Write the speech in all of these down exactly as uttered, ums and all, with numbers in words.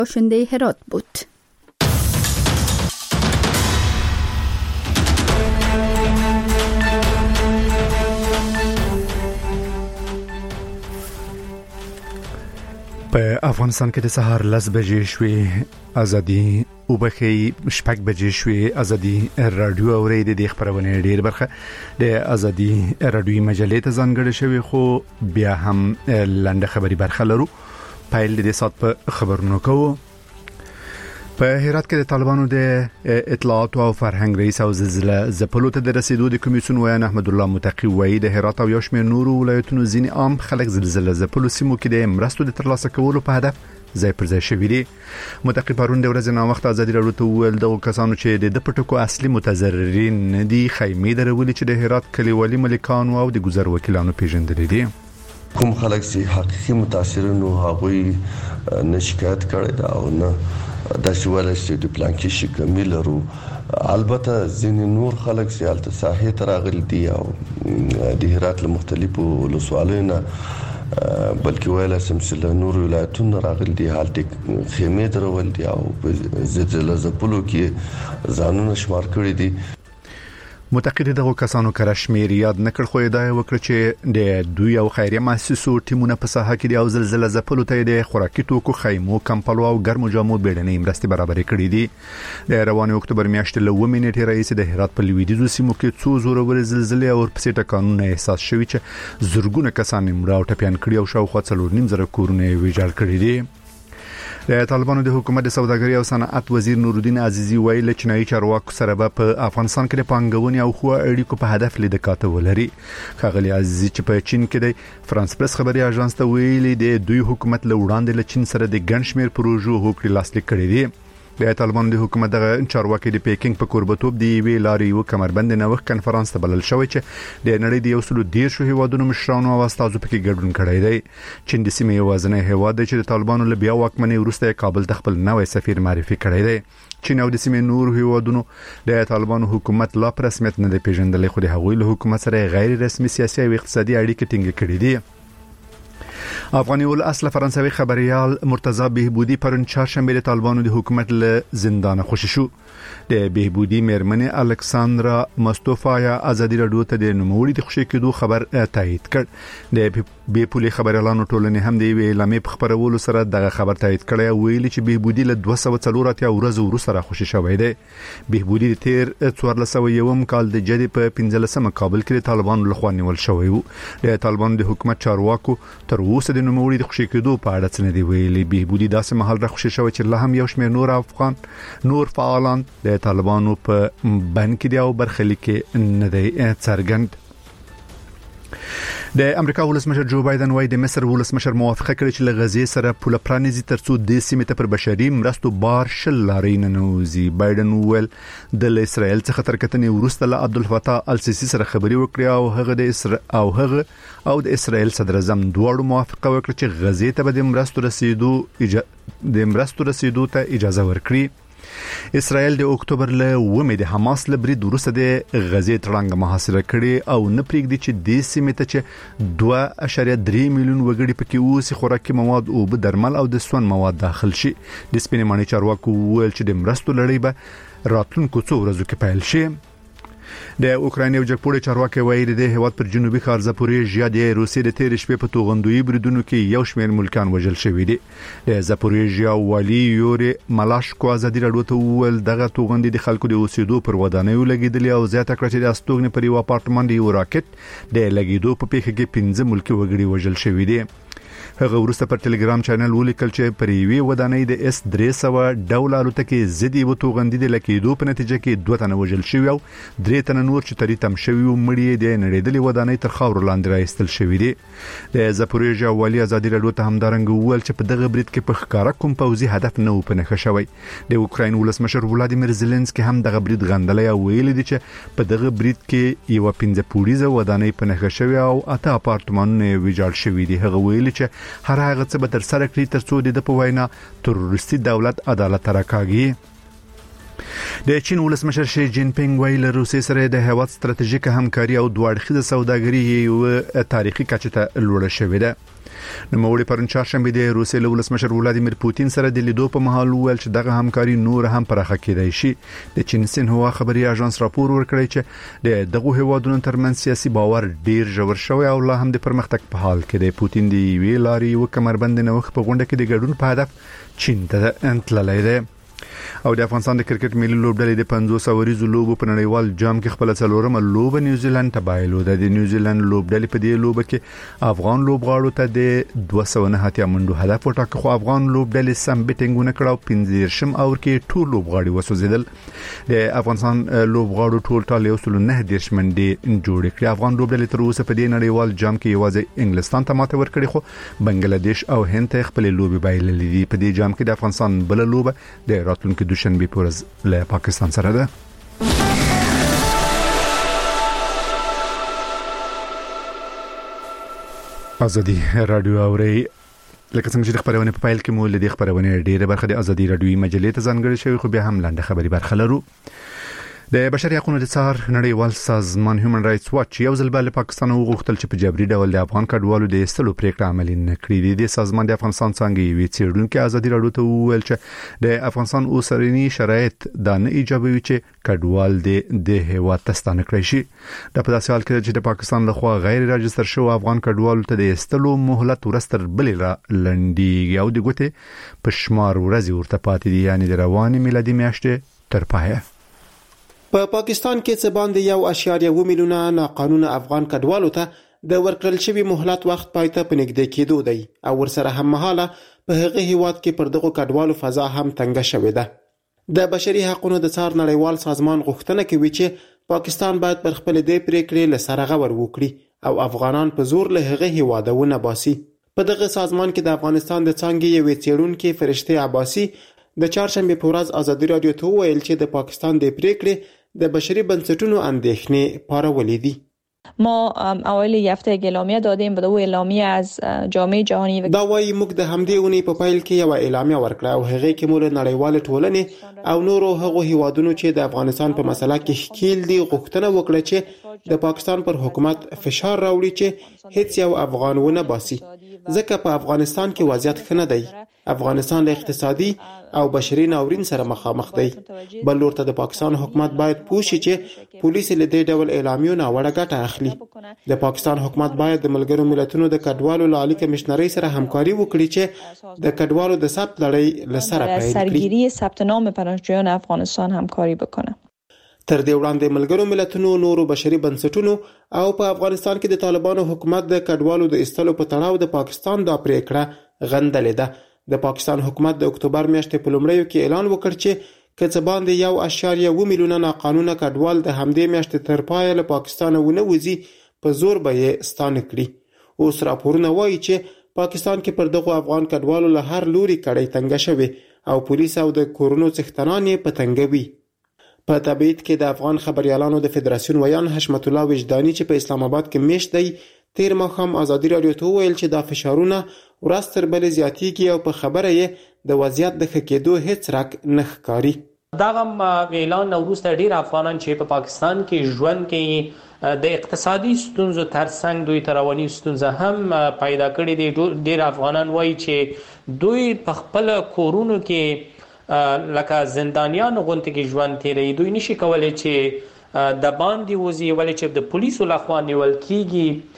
شنده هرات بود. په افغانستان کې د سهار لس بجې شوې ازادي او بخي شپږ بجې شوې ازادي رادیو اوري د خبرونه ډیر برخه د ازادي رادیو مجلې ته ځانګړې شوی خو بیا هم لاندې خبري برخه لرو. پایل د سات په خبرونو کوو. په هرات کې د طالبانو د اطلاعات او فرهنګ رئیس او زلزلہ زپلو ته د رسیدو د کمیسیون ویان احمد الله متقی وایي د هرات او یوشمیر نورو ولایتونو ځینې عام خلک زلزلہ زپلو سیمو کې د مرستو د ترلاسه کولو په هدف ځای پر ځای شوي دي. متقی پرون د ورځې نو وخت ازادي راډیو ته ویل دغه کسانو چې د پټکو اصلي متضررین نه دي خیمې درولې چې د هرات کلیوالي ملکانو او د ګذر وکیلانو پیژندل دي. کوم خلک چې حقيقي متاثرین او هغوی نه شکایت کړي دا او نه د شوال چې د پلان کې شکمل لرو. البته ځینې نور خلک چې الته ساحې ته راغلي دي او د هرات له مختلفو ولسوالیو بلکې ویل سم چې له نور ولایتونو راغلي دي حالت خیمې درول دي او زلزلہ زپلو کې ځانونه شمار کړی دي. متقید دغه کسانو کرشمیر یاد نکړ خو دا وکړه چې د دوی او خیریه مؤسسو ټیمونه په ساحه کې د زلزلہ زپلو ته د خوراکي توکو خیمو کمپلو او ګرمو جامو بیړنۍ مرستې برابرې کړې دي. د روان اکتوبر میاشتې له اووه نیټې رئیس د هرات په لویدیځو سیمو کې څو زورور زلزلې او پسې ټکانونه احساس شوي چې زرګونه کسان مړه او ټپيان کړي او شاوخوا څلور نیم زره کورونه ویجاړ کړي دي. د طالبانو د حکومت د سوداګرۍ او صنعت وزیر نورالدین عزیزی ویل چې چینایي چارواکو سره په افغانستان کې د پانګونې او خو اړیکو په هدف لیدل کاته ولري. خغلی عزیزی چې په چین کې د فرانس پریس خبري اژانس ته ویلي د دوی حکومت له وړاندې له چین سره د ګڼشمیر پروژو هوکړې لاسلیک کړې دي. د طالبانو د حکومت د چارواکي د پیکینګ په قربتوب دی وی لاري او کمربند نوښت کانفرنس ته بلل شوی چې د نړۍ د یو سلو ډیر شو هیوادونو مشرانو او استادو پکې ګډون کړی دی. چین د سیمې وازنه هیواد دی چې د طالبانو له بیا واکمنۍ وروسته کابل ته خپل نوې سفیر معرفي کړی دی. چین او د سیمې نور هیوادونو د طالبانو حکومت لا پر رسمیت نه دی پیژندل خو د هغوی له حکومت سره غیر رسمي سیاسي او اقتصادي اړیکې ټینګ کړې دي. افغاني ول اصل فرانسوي خبريال مرتضی بهبودی پرون چهارشنبه د طالبانو د حکومت له زندان خوشی شو. د بهبودی مېرمنې الکساندرا مستوفایا ازادي راډیو ته د نوموړي د خوشی کېدو خبر تایید کړ. د بي پولي خبريالانو ټولنې هم د اعلامي خبرولو سره دغه خبر تایید کړی او ویلي چې بهبودی له دوه سوه څلور اتیا ورځې وروسته را خوشی شوی دی. بهبودی د تیر څوارلس سوه یوم کال د جدي په پنځلسمه کابل کې د طالبانو لخوا نیول شوی وو. د طالبانو د حکومت چارواکو تر اوسه د نوموړي د خوشی کېدو په اړه څه نه دی ویلي. بهبودی داسې مهال را خوشی شوی چې له هم یو شمېر نور افغان نور فعالان د طالبانو په بن کې دی او برخلیک نه دی څرګند. د امریکا ولسمشر جو بایدن وايي د مصر ولسمشر موافقه کړې چې له غزې سره پوله پرانیزي ترڅو د سیمې ته پر بشري مرستو بار شل لارې نه نوځي. بایدن ویل د اسرائیل څخه تر کتنې وروسته له عبدالفتاح السیسی سره خبري وکړي او هغه د اسرائیل او هغه او د اسرائیل صدر اعظم دواړو موافقه وکړه چې غزې ته به د مرستو رسیدو اجازه د مرستو رسیدو ته اجازه ورکړي. اسرائیل د اکتوبر له اومه د حماس له برید وروسته د غزې تړنګ محاصره کړي او نه پریږدي چې د سیمې ته چې دوه اعشاریه درې میلیون وګړي پکې اوسي خوراکي مواد او درمل او د سون مواد داخل شي. د سپینماني چارواکو ویل چې د مرستو لړۍ به راتلونکو څو ورځو کې پیل شي. د اوکراین یو جګپوړی چارواکي وایي د هیواد پر جنوبي ښار زاپوریژیا د روسیې د تیر شپې په توغندوی بریدونو کې یو شمېر ملکان وژل شوي دي. د زاپوریژیا والی یوري ملاشکو ازادي راډیو ته وویل دغه توغندي د خلکو د اوسېدو پر ودانیو لګیدلې او زیاته کړه چې د استوګنې پر یو اپارتمان دی یو راکټ د لګیدو په پیښه کې پنځه ملکی وګړي وژل شوي دي. هغه ورسته پر ټلګرام چینل ولیکل چې پر یوې ودانۍ د اس درې سوه ډول الوتکې زدي و توغندي د لکېدو په نتیجه کې دوه تنه وژل شوي او درې تنه نور چې تری تم شوي او مړي د نړیدلې ودانۍ تر خاور لاندې راایستل شوي دي. د زاپوریژیا والی ازادي راډیو ته همدارنګ وویل چې په دغه برید کې په ښکارا کوم پوځي هدف نه و پنهخه شوی. د اوکراین ولسمشر ولادیمیر زيلنسکي هم دغه برید غندلی او ویلي دي چې په دغه برید کې یو پنځه پوړیزه ودانۍ پنهخه شوی او اته اپارتمانونه ویجاړ شوي دي. هغه ویلي چې هر هغه څه به تر سره کړی ترڅو د په وینا تروریستي دولت عدالت راکاږي. د چین ولسمشر شي جین پینګ ویل روسي سره د هیواد ستراتیژیک همکاري او دوه اړخیزه سوداګري یو تاریخي کچه ته لوړه شوې ده. نو موري پرون چهارشنبه د روسیې له ولسمشر ولادیمیر پوتین سره د لیدو په مهال ویل چې دغه همکاري نور هم پراخه کېدای شي. د چین سینهوا خبري اژانس راپور ورکړی چې د دغه هیوادونو ترمنځ سیاسي باور ډیر ژور شوی او لا هم د پرمختګ په حال کې دی. پوتین دی وی لاري او کمربند نوښت په غونډه کې د ګډون په هدف چین ته انتللی دی. او د افغانستان د کرکټ ملي لوبډلې د پنځوس اوریزو لوبو په نړیوال جام کې خپل څلورمه لوب نیوزیلند ته بایلو. د نیوزیلند لوبډلې په دې لوب کې افغان لوبغاړو ته د دوه سوه نه اتیا منډو هدف وټاکه، خو افغان لوبډلې سم بیټینګونه کړو. پنځه شم اور کې ټول لوبغاړي وسوځیدل. د افغانستان لوبغاړو ټول ټال یو سل نه دیرش منډې جوړ کړې. افغان لوبډلې تر اوسه په دې نړیوال جام کې یوازې انګلستان ته ماته ورکړې، خو بنگلاديش او هند ته خپل لوبي بایللې دي. په دې جام کې د افغانستان بل لوب د راتلونکو دوشنبه پورز له پاکستان سره ده. ازادي رادیو اوري لکه څنګه چې خبرونه په فایل کې مو لدی خبرونه ډیره برخه د ازادي رادیو مجلې ته ځانګړې شوی، خو بیا هم لاندې خبري برخه لرو. د بشري حقوقو د څار نړیوال سازمان هیومن رائټس واچ یو ځل بل پاکستان وغوښتل چې په جبري ډول د افغان کډوالو د استلو پریکړه عملي نه کړي. د سازمان د افغانستان څنګه وی چیرونکو ازادي رادیو ته ویل چې د افغانستان اوسرینی شرایط دا نه ایجابوي چې کډوال د د هیواد تستانه کړی شي. د په داسې حال کې چې د پاکستان لخوا غیر راجستر شو افغان کډوالو ته د استلو مهلت ورستر بل را لنډي او د ګوته په شمار ورځي ورته پاتې دي، یعنی د رواني میلادي میاشتې تر پایه. په پا پاکستان کې څه باندې یو اشاریه و میلیونه ناقانونه افغان کډوالو ته د ورکړل شوی مهلت وخت پایته په نږدې کېدو دی او ورسره هم مهاله په هغه هیواد کې پر دغه کډوالو فضا هم تنګه شوې ده. د بشري حقوقو د څار نړیوال سازمان غوښتنه کوي چې پاکستان باید پر خپل دې پریکړې له سره غور وکړي او افغانان په زور له هغه هیوادونه باسي. په دغه سازمان کې د افغانستان د څنګه یو چیرونکو فرشته عباسي د چهارشنبه په ورځ ازادي رادیو ته ویل چې د پاکستان د پریکړې د بشري بنسټونو اندېښنې پارولې دي. ما اوایل هفته اعلامیه دادیم به دو اعلامیه از جامعه جهانی دا وايي موږ د همدې ونې په پایل کې یو اعلامیه ورکړه او هغه کې موږ نړیوال ټولنې او نورو هغو هیوادونو چې د افغانستان په مسله کې ښکیل دي غوښتنه وکړه چې د پاکستان پر حکومت فشار راوړي چې هیڅ یو افغان ونه باسي، ځکه په افغانستان کې وضعیت ښه نه دی. افغانستان له اقتصادي او بشري ناورین سره مخامخ دی. بل ورته د پاکستان حکومت باید پوه شي چې پولیس له دې ډول اعلامیو نه وړه ګټه اخلي. د پاکستان حکومت باید د ملګرو ملتونو د کډوالو له عالی کمشنرۍ سره همکاري وکړي چې د کډوالو د ثبت لړۍ له سره پیل کړي. سرگیری ثبت نام پناهجویان افغانستان همکاري بکنه. تر دې وړاندې ملګرو ملتونو نورو بشري بنسټونو او په افغانستان کې د طالبانو حکومت د کډوالو د استلو په تړاو د پاکستان د پریکړه غندلې ده. د پاکستان حکومت د اکتوبر میاشتې په لومړیو کې اعلان وکړ چې کڅ باندې یو اشاریه و میلیونه ناقانونه کډوال د همدې میاشتې تر پایه له پاکستان ونه وځي په زور به یې ستانه کړي. اوس راپورونه وایي چې پاکستان کې پر دغه افغان کډوالو له هر لوري کړي تنګه شوی او پولیس او د کورونو څښتنان یې پتنګوي. په تبعید کې د افغان خبريالانو د فدراسیون ویان حشمت الله وجدانی چې په اسلام آباد کې میشت دی تیر ماښام ازادي رادیو ته ویل چې دا فشارونه ورځ تر بلې زیاتېږي او په خبره یې د وضعیت د ښه کېدو هیڅ رک نه ښکاري. دغه اعلان وروسته ډیر افغانان چې په پاکستان کې ژوند کوي د اقتصادي ستونزو ترڅنګ دوی رواني ستونزه هم پیدا کړې دي. ډیر افغانان وایي چې دوی په خپل کورونو کې لکه زندانیان غونډه کې ژوند کوي. دوی نشي کولای چې د باندې وځي ولې چې د پولیسو لخوا نیول کیږي.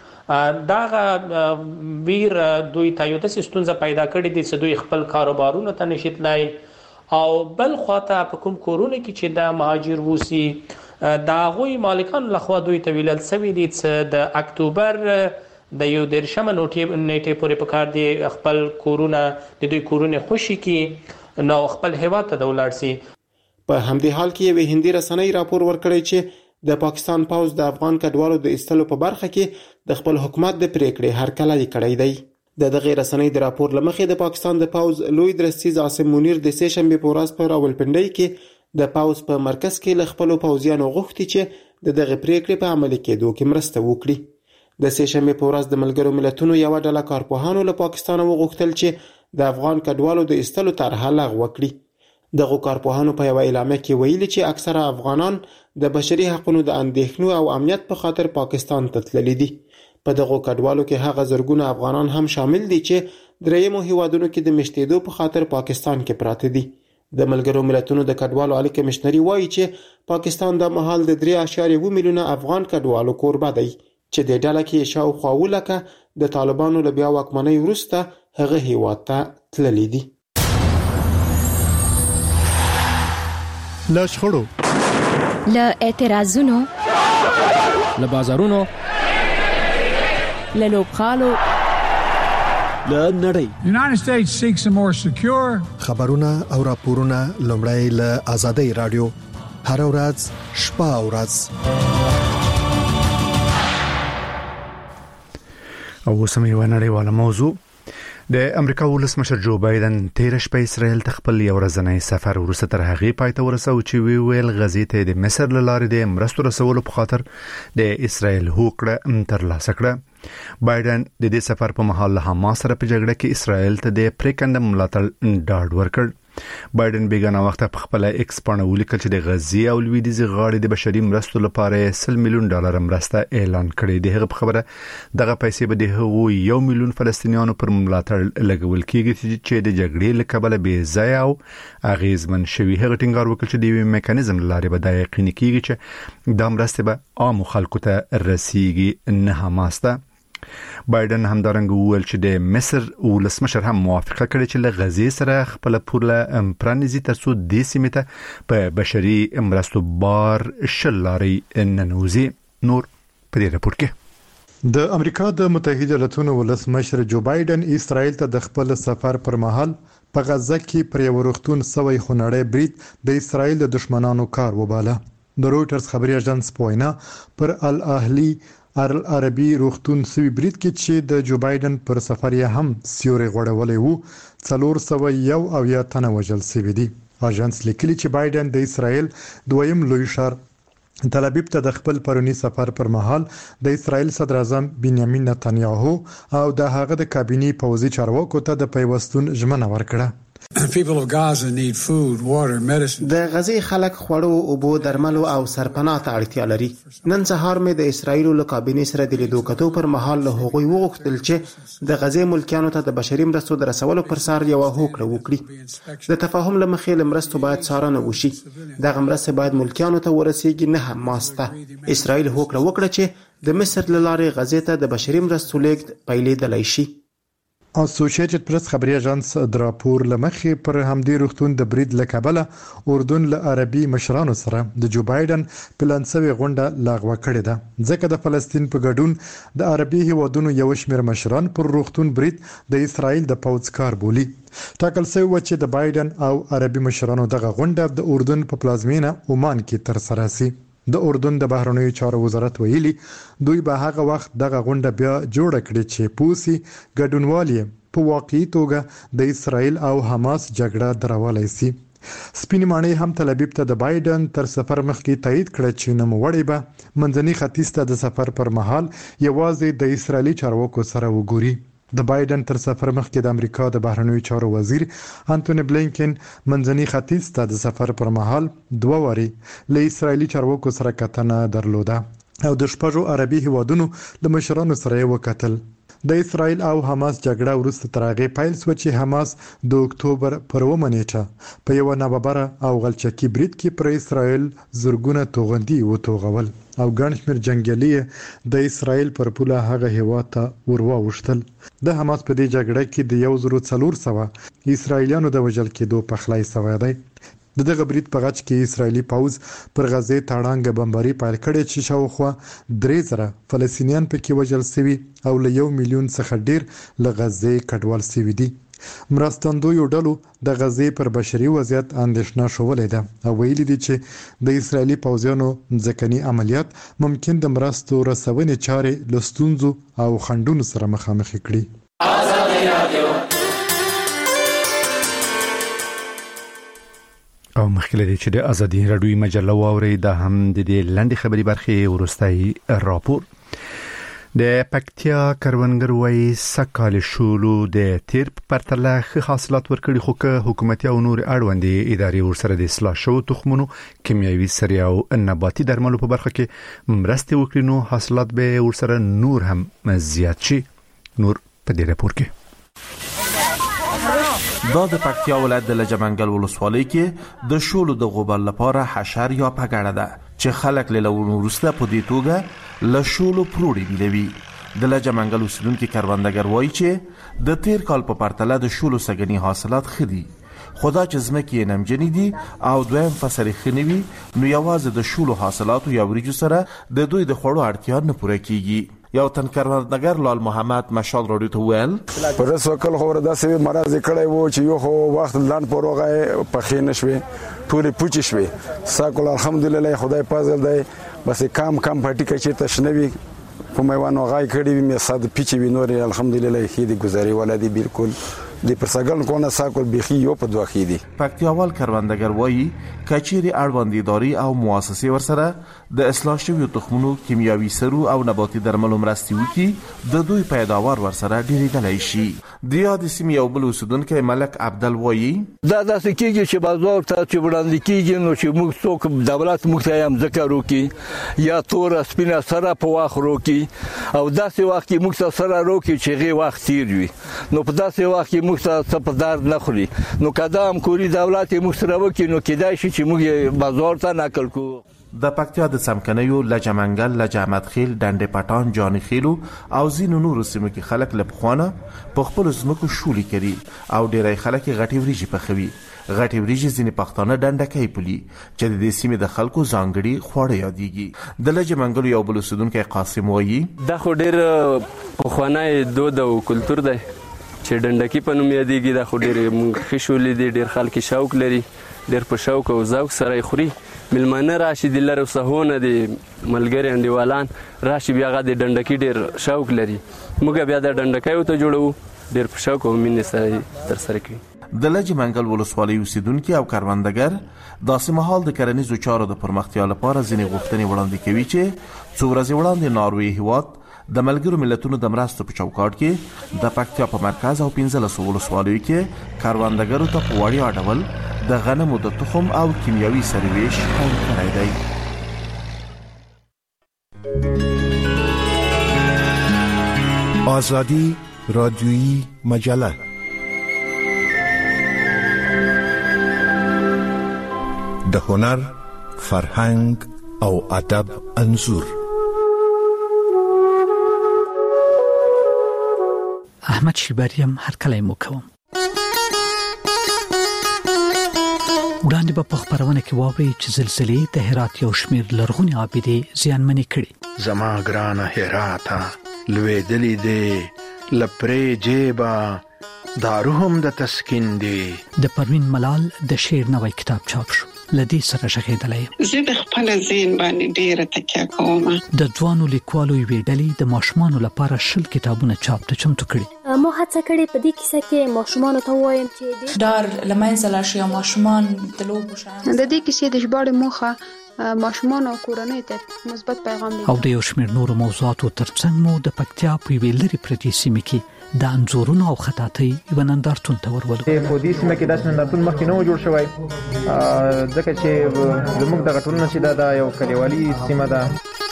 داغه ویر دوی ته یو د ستونزه پیدا کړې دي چې دوی خپل کاروبارونه ته نشي تلای او بل خواته په کوم کورونه کې چې د مهاجر وسی دا غوي مالکان لخوا دوی ته ویل سوي دي چې د اکتوبر د یو درشمه نیټه پورې په کار دي خپل کورونه د دوی کورونه خوشي کی نو خپل هیواد ته دولار سي. په همدې حال کې یو هندي رسنۍ راپور ورکړی چې د پاکستان پوز د افغان کډوالو د استلو په برخه کې د خپل حکومت د پریکړې هرکله یې کړی دی. د دغه رسنۍ د راپور لمخې د پاکستان د پوز لوی درستیز عاصم منیر د سه شنبه په ورځ په راولپنډۍ کې د پوز په مرکز کې ل خپل پوزیانو غوښتي چې د دغه پریکړې په عملي کېدو کې مرسته وکړي. د سه شنبه په ورځ د ملګرو ملتونو یو ډله کارپوهانو له پاکستان وغوښتل چې د افغان کډوالو د استلو طرحه لغوه کړي. دغه کارپوهانو په یو اعلامیه کې ویلي چې اکثره افغانان د بشري حقوقو د اندېښنو او امنیت په خاطر پاکستان ته تللي دي. په دغه کډوالو کې هغه زرګونه افغانان هم شامل دي چې درېیمو هیوادونو کې د مشتېدو په خاطر پاکستان کې پراته دي. د ملګرو ملتونو د کډوالو عالی کمشنري وایي چې پاکستان د مهال د درې اعشاریه اووه میلیونه افغان کډوالو کوربه دی چې د ډله کې شاوخوا ولکه د طالبانو له بیا واکمنۍ وروسته هغه هیواد ته تللي دي. له شخړو، له اعتراضونو، له بازارونو، له لوبغالو، له نړۍ. United States seeks a more secure خبرونه او راپورونه لومړی له آزادۍ رادیو هر ورځ شپه او ورځ. او سمې ونړیواله موضوع د امریکا ولسمشر جو بایدن تیر شپه اسرائیل ته خپل یو ورځنی سفر وروسته تر هغه پای ته ورسو چې وی ویل غزې ته د مصر له لارې د مرستو رسولو په خاطر د اسرائیل هوکړه تر لاسه کړه. بایدن د دې سفر په مهال له حماس سره په جګړه کې اسرائیل ته د پریکند ملاتړ ډاډ ورکړ. بایدن بیګانه وخت په خپل ایکس باندې ولیکل چې د غزې او لویدیځ غاړې د بشري مرستو لپاره سل میلیون ډالر مرسته اعلان کړې. دغه په خبره دغه پیسې به د هغو یو میلیون فلسطینیانو پر ملاتړ لګول کېږي چې د جګړې له کبله بې ځای او اغیزمن شوي. هغه ټینګار وکړ چې د یو میکانیزم لارې به دا یقیني کېږي چې دا مرسته به عام خلکو ته رسیږي، نه حماس ته. بایدن همدارنګه وویل چې د مصر ولسمشر هم موافقه کړې چې له غزې سره خپل پوله پرانیزي ترڅو د سیمې ته په بشري مرستو بار شل لارې ننوزي. نور په دې راپور کې د امریکا د متحده ایالاتونو ولسمشر جو بایدن اسرائیل ته د خپل سفر پر مهال په غزه کې پر یو وروختون سوی خونړی برید د اسرائیل د دشمنانو کار وباله. د رويټرز خبري اژانس پوینا پر الاهلی عربي روختون سوي برید کې چې د جو بایدن پر سفر یې هم سیوري غوړولې وو څلور سوه یو او یا تنه وژل شوي دي. اژانس لیکلي چې بایدن د اسرائیل دویم لوی ښار تل ابیب ته د خپل پرونی سفر پر مهال د اسرائیل صدر اعظم بنیامین نتنیاهو او د هغه د کابینې پوځي چارواکو ته د پیوستون ژمنه ورکړه. People of Gaza need food, water, medicine. د غزې خلک خوړو، اوبو، درملو او سرپناه ته اړتیا لري. نن سهار مې د اسرائیل له کابینې سره د لیدو کتو پر مهال له هغوی وغوښتل چې د غزې ملکیانو ته د بشري مرستو د رسولو پر سر یو هوکړه وکړي. د تفاهم له مخې له مرستو باید څارنه وشي. دغه مرستې باید ملکیانو ته ورسیږي، نه حماس ته. اسرائیل هوکړه وکړه چې د مصر له لارې غزې ته د بشري مرستو لیږد پیلېدلی شي. اسوسییټډ پریس خبري اژانس د راپور لمخې پر همدې روختون د برید لکبله اردن له عربي مشرانو سره د جو بایدن پلان شوی غونډه لغوه کړې ده، ځکه د فلسطین په ګډون د عربي هیوادونو یو شمېر مشران پر روختون برید د اسرائیل د پوځ کار بولي. ټاکل شوی و چې د بایدن او عربي مشرانو دغه غونډه د اردن په پلازمینه عمان کې تر سره شي. د اردن د بهرنیو چارو وزارت ویلي دوی به هغه وخت دغه غونډه بیا جوړه کړي چې پوسی ګډونوالي په واقعي توګه د اسرائیل او حماس جګړه دروالای شي. سپین مانی هم تل ابیب ته د بایدن تر سفر مخکې تایید کړ چې نوموړی به منځني ختیځ ته د سفر پر مهال یوازې د اسرائیلي چارواکو سره وګوري. د بایدن تر سفر مخکې د امریکا د بهرنیو چارو وزیر انټونی بلینکن منځني ختیځ ته د سفر پر مهال دوه واري له اسرائیلي چارواکو سره کتنه درلوده او د شپږو عربي هیوادونو د مشرانو سره وکتل. د اسرائیل او حماس جګړه وروسته تر هغه پیل شو چې حماس د اکتوبر پر اوومه نیټه په یو ناببره او غلچکی برید کې پر اسرائیل زرګونه توغندي وتوغول او ګڼ شمېر جنگیالي د اسرائیل پر پوله هغه هیواد ته ورواوښتل. د حماس په دې جګړه کې د یو زرو څلور سوه اسرائیلیانو د وژل کېدو پخلی شوی دی. د دغه برید په غچ کې اسرائیلي پوځ پر غزې تاړانګه بمباري پیل کړې چې شاوخوا درې زره فلسطینیان پکې وژل شوي او له یو میلیون څخه ډیر له غزې کډوال شوي دي. مرستندویو ډلو د غزې پر بشري وضعیت اندېښنه شولې ده او ویلي دي چې د اسرائیلي پوځیانو ځکهني عملیات ممکن د مرستو رسونې چارې له ستونزو او خنډونو سره مخامخ کړي. او مخکې دی چې د ازادي رادیوي مجله واوري د هم د دې لنډي خبري برخې ورستای راپور. د پکتیا کروندګر وایي سکهال شولو د تیر په پرتله ښه حاصلات ورکړي، خو که حکومتي او نور اړوندې ادارې ورسره د اصلاح شوو تخمونو، کیمیاوي سرې او نباتي درملو په برخه کې مرستې وکړي نو حاصلات به ورسره نور هم زیات شي. نور په دې راپور کې دا د پکتیا ولایت د لجمنګل ولسوالۍ کې د شولو د غوبل لپاره حشر یا پګړه ده چې خلک له لورو وروسته په دې توګه له شولو پروړي بیلوي. د لجمنګل اوسیدونکي کروندګر وایي چې د تیر کال په پرتله د شولو سږني حاصلات ښه دي، خو دا چې ځمکې یې نمجنې دي او دویم فصل یې ښه نه وي نو یوازې د شولو حاصلاتو یا وریجو سره د دوی د خوړو اړتیا نه پوره کیږي. یو تن کروندګر لال محمد مشال راډیو ته وویل پر وسوکل خو داسې مرز کړی وو چې یو خو وخت لاند پروغه په خینه شوي ټولې پوچې شوي. ساکل الحمدلله خدای فضل دی، بس کم کم پټی کې چې تشنوي په میوانو غای کړی وي مې صد پیچې وي نور الحمدلله خې دي گزاري ولادي بالکل د پرسګل کو نه ساکل بيخي یو په دوه خې دي. پکتیاوال کروندګر وایي کچيري اړوند اداري او مؤسسې ورسره د اصلاح شویو تخمونو، کیمیاوي سرو او نباتي درملو مرستې وکړي د دوی پیداوار ورسره ډیریدلی شي. د یاد سیمې یو بل اوسیدونکی ملک عبدل وایي دا داسې کېږي چې بازار ته چې وړاندې کېږي نو چې موږ څوک دولت موږ ته هم ذکر وکړي یا تور سپینه سره په واخ روکي او داسې وخت کې موږ ته سره روکي چې هغې وخت تیر وي نو په داسې وخت کې موږ ته څه په درد نه خوري. نو که دا همکوري دولت یې موږ سره وکړي نو کېدای شي چې موږ یې بازار ته نقل کړو. د پکتیا د څمکنیو، لجمنګل، لجامت خیل، ډنډې پټان، جاني خیلو او ځینو نورو سیمو کې خلک له پخوانه په خپلو ځمکو شولې کوي او ډېری خلک یې غټې وریجې پخوي. غټې وریجې ځینې پښتانه ډنډکی پولي چې د دې سیمې د خلکو ځانګړي خواړه یادېږي. د لجمنګلو یو بل اوسیدونکی قاسم وایي دا خو ډېر پخوانی دود او کلتور دی چې ډنډکی په نوم یادېږي. دا خو ډېرې موږ ښې شولې دي، ډېر خلک شوق لري، ډېر په شوق او ذوق سره یې خوري. ملمانه راشي د لرو سهونه د ملګري انډیوالان راشي بیا غا د ډنډکی ډېر شوق لري. موږ بیا د ډنډکی ته جوړو ډېر په شوق او مینې سره ترسره کوي. د لجمنګل ولسوالۍ اوسیدونکي او کروندګر داسې مهال د کرنیزو چارو د پرمختیا لپاره ځینې غوښتنې وړاندې کوي چې څو ورځې وړاندې ناروې هیواد د ملګرو ملتونو د مرستو په چوکاټ کې د پکتیا په مرکز او پنځلسو ولسوالیو کې کروندګرو ته په وړیا ډول د غنمو د تخم او کیمیاوي سرې ویش پیل کړی دی. آزادی رادیویی مجله د هنر، فرهنګ او ادب انځور. احمد شیباریم هر کله مو کوم. وړاندې په خبرونه کې واوري چې زلزلې د هرات یو شمېر لرغونې عابدې زیانمنې کړې. زما ګرانه هراته لوېدلې دې لپرې جیبا داروهم د تسکین دی. د پروین ملال د شعر نوې کتاب چاپ شو. لدی سره شغېدلې زه د خپل ذهن باندې ډېر تکیه کوم. د ځوانو لیکوالو ویډلې د ماشومانو لپاره شل کتابونه چاپ ته چمتو کړي. مو هڅه کړې په دې کیسه کې ماشومانو ته وایم چې ډار لمنځه لاړ شي او ماشومان د لوبو شان. د دې کیسې د ژباړې موخه ماشومان او کورنۍ ته مثبت پیغام دی. او د یو شمېر نورو موضوعاتو ترڅنګ مو د پکتیا په ویلري پردي سیمه کې د انځورونو او خطاطۍ یو نندارتون ته ورولو. په دې سیمه کې داسې نندارتون مخکې نه و جوړ شوی ځکه چې زموږ دغه ټولنه چې دا یو کلیوالي سیمه ده.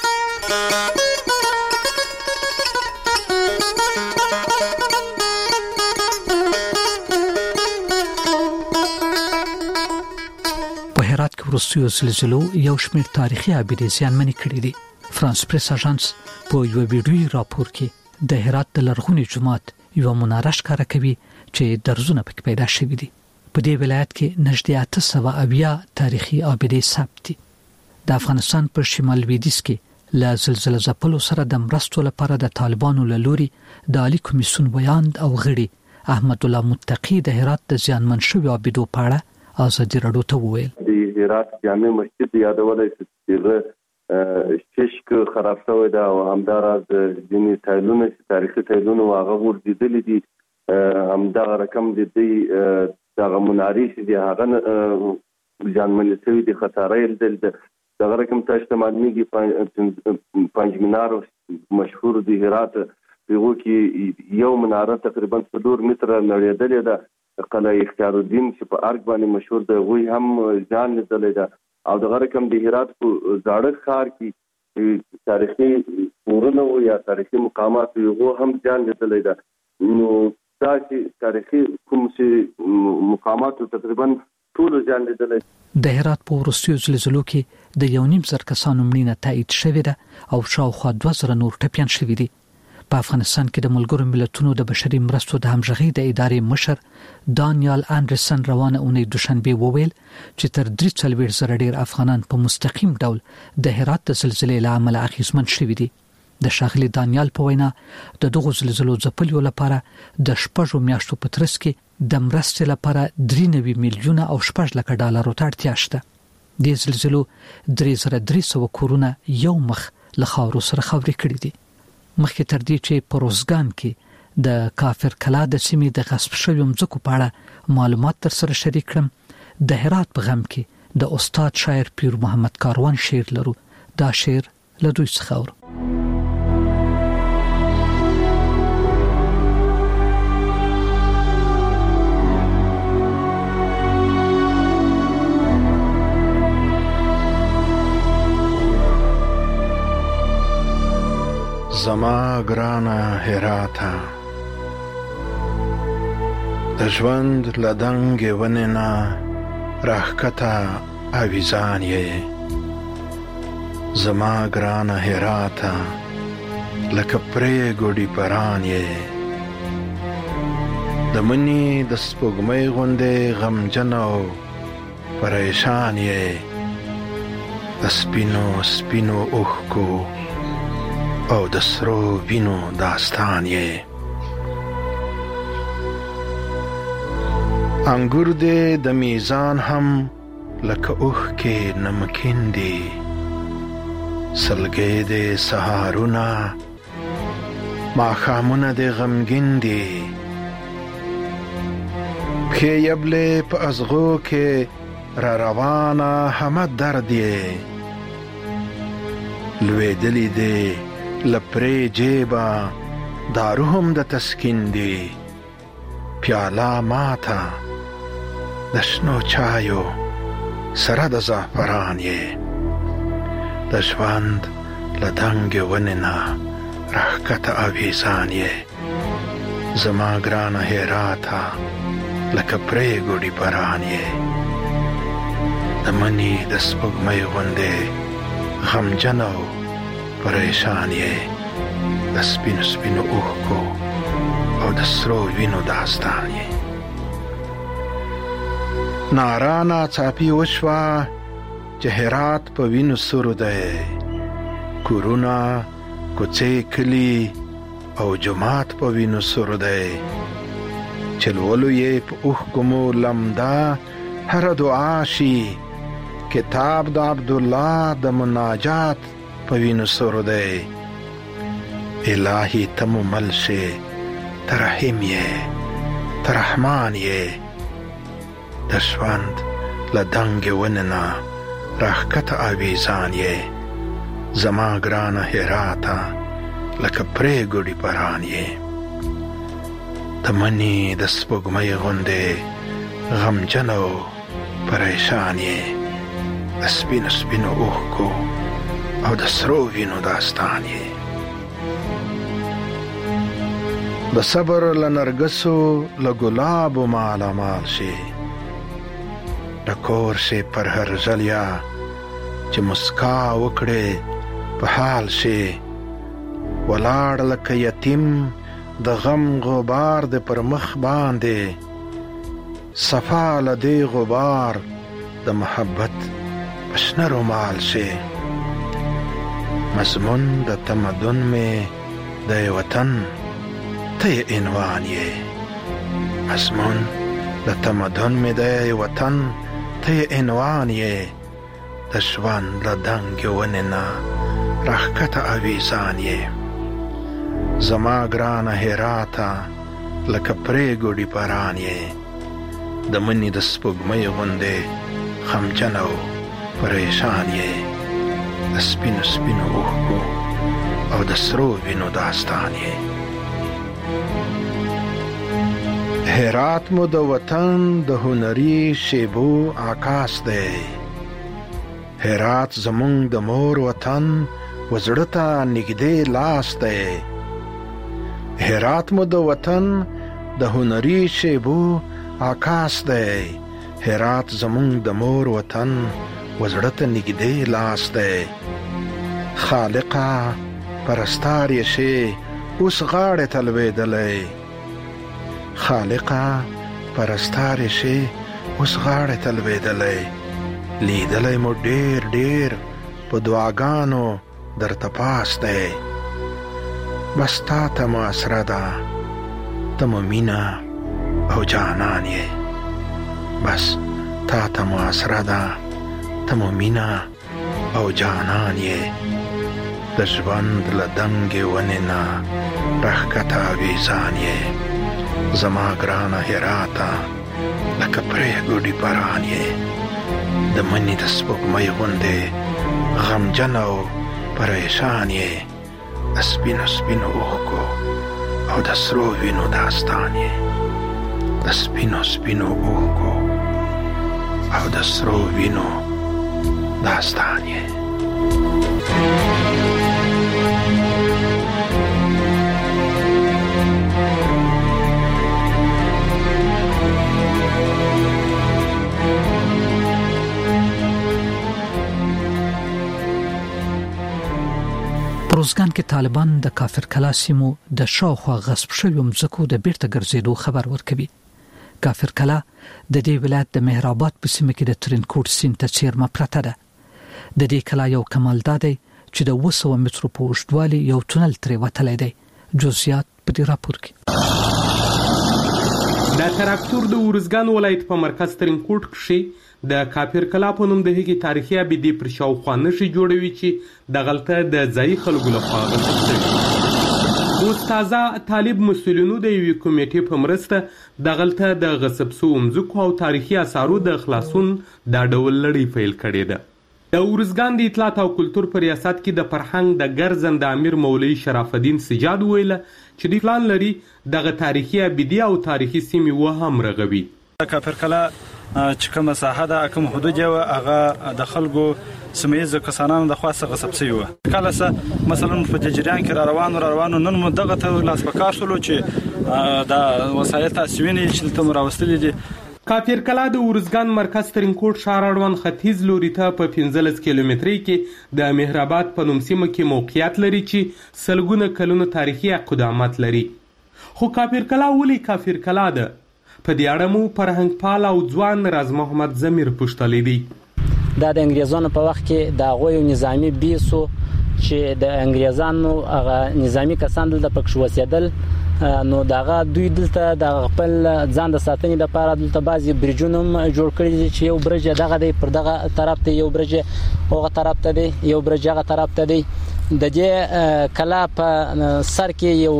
په هرات کې وروستیو زلزلو یو شمېر تاریخي عابدې زیانمنې کړې دي. فرانس پریس اژانس په یو ویډیویي راپور کې د هرات د لرغوني جومات یو مناره ښکاره کوي چې درزونه پکې پیدا شوي دي. په دې ولایت کې نږدې اته سوه اویا تاریخي عابدې ثبت دي. د افغانستان په شمال لویدیځ کې له زلزلې ځپلو سره د مرستو لپاره د طالبانو له لوري د عالی کمیسیون ویاند او غړي احمد الله متقی د هرات د زیانمن شویو عابدو په اړه ازادي راډیو ته وویل. د هرات جامع مسجد یادولای چې ششک خراب شوی دا او همداراز ځینې تایلونه چې تاریخي تایلونه هغه ورډېدلې دي همدغه رقم د دې دغه منارې چې دي هغه زیانمنې شوي دي خساره یې لیدل دغه رقم ته اشته معلومیږي پنج مینار مشهور دی هرات پیغو کې یو مناره تقریبا څلور متره نړیدلې ده قلعه اختیار الدین چې په ارګ باندې مشهور ده غوی هم ځان لیدلې ده او د غرکم د هرات په زاړه ښار کې تاریخي کورونه او یا تاریخي مقامات یو هم ځان لیدلې ده نو دا چې تاریخي کوم چې مقامات تقریبا ټول ځان لیدلې د هرات په ورستیو زلزلو کې د یو نیم زر کسانو مړینه تایید شوې ده او شاوخوا دوه زره نور ټپیان شوي دي. په افغانستان کې د ملګرو ملتونو د بشري مرستو د همغږي د ادارې مشر دانیال انډرسن روانه اونۍ دوشنبه وویل چې تر درې څلوېښت زره ډیر افغانان په مستقیم ډول د هرات د زلزلې له امله اغېزمن شوي دي. د ښاغلي دانیال په وینا د دغو زلزلو ځپلو لپاره د شپږو میاشتو په ترڅ کې د مرستې لپاره درې نوي میلیونه او شپږ لکه ډالرو ته اړتیا شته. د زلزلو درې زره درې سوه کورونه یو مخ له خاورو سره خاورې کړي دي. مخکې تر دې چې په روزګان کې د کافر کلا د سیمې د غصب شویو مځکو په اړه معلومات در سره شریک کړم د هرات په غم کې د استاد شاعر پیر محمد کاروان شعر لرو. دا شعر له دوی څخه اورو. زما ګرانه هراته د ژوند له دنګې ونې نه راښکته اویزان یې زما ګرانه هراته لکه پرېږدي پران یې د مني د سپوږمۍ غوندې غمجن او پریشان یې د سپینو سپینو اوښکو او د سرو وینو داستان یې انګور دې د میزان هم لکه اوښکې نمکین دي سلګۍ دې سهارونه ماښامونه دې غمګین دي پښې یبلې په ازغو کې را روانه همه درد یې لوېدلې دې لپری جیبا دارو هم د تسکین دی پیالا ماتا د شنو چایو سره د زعفران یې د ژوند له دنګې ونې نه راښکته اویزان یې زما ګرانه هراته لکه پرېږدي باران یې د مني د سپوږمۍ غوندې غمجن او پریشان یې د سپینو سپینو اوښکو او د سرو وینو داستان یې نارا ناڅاپي وشوه چې هرات په وینو سور دی کورونه کوڅې کلي او جومات په وینو سور دی چې لولو یې په اوښکو مو لمده هره دعا شي کتاب د عبدالله د مناجات په وینو سور دی الهي ته مو مل شې ته رحیم یې ته رحمان یې د ژوند له دنګې ونې نه راښکته اویزان یې زما ګرانه هراته لکه پرېږدي باران یې د مني د سپوږمۍ غوندې غمجن او پریشان یې د سپینو سپینو اوښکو او د سرو وینو داستان یې د صبر له نرګسو له ګلابو مالا مال شي د کور شي پر هر ژلیا چې مسکا وکړې په حال شي ولاړ لکه یتیم د غم غبار د پر مخ باندې صفا له دې غبار د محبت په شنه رومال شي مضمون د تمدن مې د وطن ته عنوان یې مضمون د تمدن مې د وطن ته عنوان یې د ژوند له دنګې ونې نه راښکته اویزان یې زما ګرانه هراته لکه پرېږدي باران یې د مني د سپوږمۍ غوندې غمجن او پریشان یې د سپینو سپینو اوښکو او د سرو وینو داستان یې. هرات مو د وطن د هنري شیبو عکاس دی. هرات زمونږ د مور وطن وزړه ته نږدې لاس دی. هرات مو د وطن د هنري شیبو عکاس دی. هرات زمونږ د مور وطن وزړه ته نږدې لاس دی. خالقه پرستار یې شي اوس غاړې ته لوېدلی. خالقه پرستار یې شي اوس غاړې ته لوېدلی. لیدلی مو ډېر ډېر په دعاګانو درته پاس دی. بس تا ته مو اسره ده ته مو مینه او جانان یې. بس تا ته مو اسره ده ته مو مینه او جانان یې. د ژوند له دنګې ونې نه راښکته اویزان یې. زما ګرانه هراته لکه پرېږدي باران یې. د مني د سپوږمۍ غوندې غمجن او پریشان یې. د سپینو سپینو اوښکو او د سرو وینو داستان یې. د سپینو سپینو اوښکو او د سرو وینو داستان یې. روزګان کې طالبان د کافر کلا سیمو د شاوخوا غصب شویو مځکو د بیرته ګرځېدو خبر ورکوي. کافر کلا د دې ولایت د مهرآباد په سیمه کې د ترینکوټ سیند ته څیرمه پرته ده. د دې کلا یو کمال دا دی چې د اوه سوه مترو په اوږدوالي یو تونل ترې وتلی دی. جزئیات په دې راپور کې. د تراکتور د ورزګان ولایت په مرکز ترینکوټ کې د کافر کلا په نوم د هغې تاریخي ابدې پر شاوخوا نښې جوړوي چې دغلته د ځایي خلکو لخوا غصب شوي. اوس تازه طالب مسؤلینو د یوې کمیټې په مرسته دغلته د غصب شوو مځکو او تاریخي اثارو د خلاصون دا ډول لړۍ پیل کړې ده. د ورزګان د اطلاعات او کلتور په ریاست کې د فرهنګ د ګرځنده امیر مولوي شرف الدین سجاد ویله چې دوی پلان لري دغه تاریخي ابدې او تاریخي سیمې وهم رغوي. کافر کلا چې کومه ساحه ده کوم حدود یې وه هغه د خلکو سیمه ییزو کسانانو د خوا څخه غصب شوي وه. کله څه مثلا په جریان کې را روانو را روانو نن مو دغه ته لاس په کار شولو چې د وسایل تاسې وینئ چې دلته مو راوستلي دي. کافر کلا د ورزګان مرکز ترینکوټ ښار اړوند ختیځ لوري ته په پنځلس کیلومترۍ کې د مهرآباد په نوم سیمه کې موقعیت لري چې سلګونه کلونو تاریخي قدامت لري. خو کافر کلا ولې کافر کلا ده؟ په دې اړه مو فرهنګ پال او ځوان راز محمد ضمیر پوښتلی دی. دا د انګریزانو په وخت کې د هغوی نظامي بیسو چې د انګریزانو هغه نظامي کسان دلته پکښ اوسېدل، نو دغه دوی دلته د خپل ځان د ساتنې لپاره دلته بعضې برجونه هم جوړ کړي دي چې یو برج دغه دی پر دغه طرف ته، یو برج هغه طرف ته دی، یو برج هغه طرف ته دی. د دې کلا په سر کې یو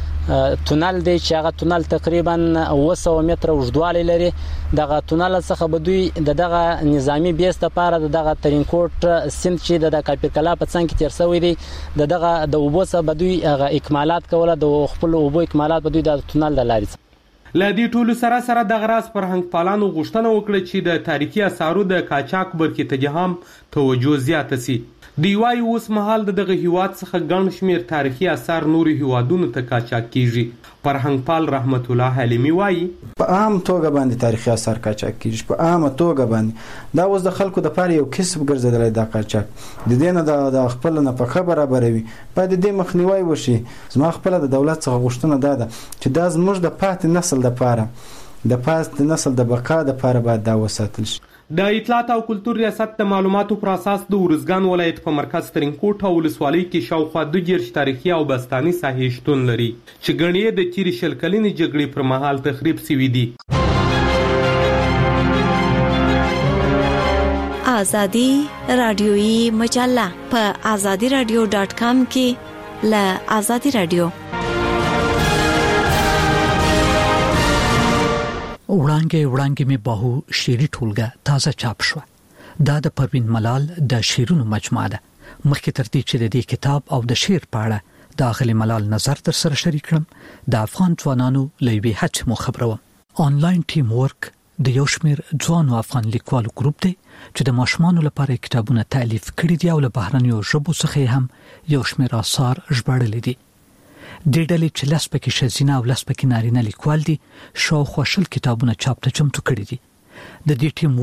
تونل دی چې هغه تونل تقریبا اوه سوه متره اوږدوالی لري. دغه تونل څخه به دوی د دغه نظامي بیس لپاره د دغه ترینکوټ سیند چې د کافر کلا په څنګ کې تیر شوی دی د دغه د اوبو څخه به دوی هغه اکمالات کوله، د خپل اوبو اکمالات به دوی د تونل د لارې څخه. له دې ټولو سره سره دغه راز فرهنګ پالانو غوښتنه وکړه چې د تاریخي اثارو د قاچاق برخې ته هم توجه زیاته سي. دوی وایي اوس مهال د دغه هیواد څخه ګڼ شمېر تاریخي اثار نورو هیوادونو ته قاچاق کیږي. فرهنګ پال رحمت الله حلیمي وایي په عام توګه باندې تاریخي اثار قاچاق کیږي، په عامه توګه باندې دا اوس د خلکو د پاره یو کسب ګرځیدلی دا قاچاق. د دې نه د خپل نفقه برابروي، باید د دې مخنیوی وشي. زما خپل د دولت څخه غوښتنه دا ده چې دا زموږ د پاتې نسل لپاره د پاتې نسل د بقا لپاره باید دا وساتل شي. د اطلاعات او کلتور ریاست د معلوماتو پر اساس د ورزګان ولایت په مرکز ترینکوټ او ولسوالۍ کې شاوخوا دوه دېرش تاریخي او بستاني ساحې شتون لري چې ګڼې یې د تېرې شل کلنې جګړې پر مهال تخریب شوي دي. آزادي رادیویي مجله په آزادي رادیو ډاټ کام کې له آزادي رادیو وړانګې وړانګې می باهو شعري ټولګه تازه چاپ شو. دا د پروین ملال د شعرونو مجموعه ده. مخکې تر دې چې د دې کتاب او د شعر په اړه د غلی ملال نظر تر سره شریک کړم د افغان ځوانانو لوي هڅه مو خبرو آنلاین ټیم ورک د یو شمېر ځوانو افغان لیکوالو ګروپ دی چې د ماشومانو لپاره کتابونه تالیف کړي دي او له بهرنیو ژبو څخه هم یو شمېر آثار ژباړلي دي د ډلې چې لس پکې ښځینه او لس پکې نارینه لیکوال دي شاوخوا شل کتابونه چاپ ته چمتو کړي دي د دې ټیم